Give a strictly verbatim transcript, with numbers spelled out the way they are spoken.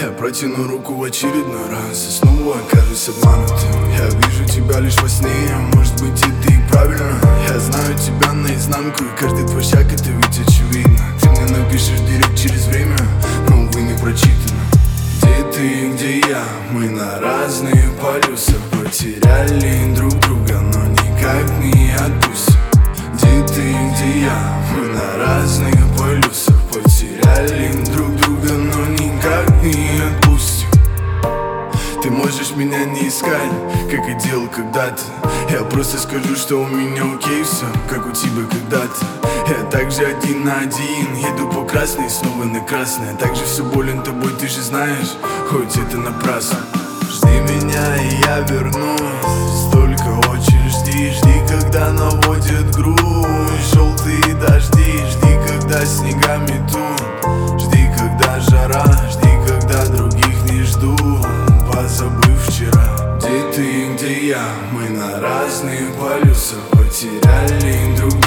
Я протяну руку в очередной раз и снова окажусь обманутым. Я вижу тебя лишь во сне, может быть это и правильно. Я знаю тебя наизнанку, и каждый твой шаг это ведь очевидно. Ты мне напишешь директ через время, но увы не прочитано. Где ты, где я, мы на разные полюса потеряли друг друга, но никак не отпустим. Где ты, где я, мы на разных полюсах потеряли друг друга, но никак не отпустим. Ты можешь меня не искать, как и делал когда-то. Я просто скажу, что у меня окей все, как у тебя когда-то. Я также один на один, еду по красной, снова на красное. Также все болен тобой, ты же знаешь, хоть это напрасно. Жди меня, и я вернусь, только очень жди. Жди, когда наводят грусть желтые дожди. Жди, когда снега метут. Жди, когда жара. Жди, когда других не жду, позабыв вчера. Где ты, где я, мы на разных полюсах потеряли друг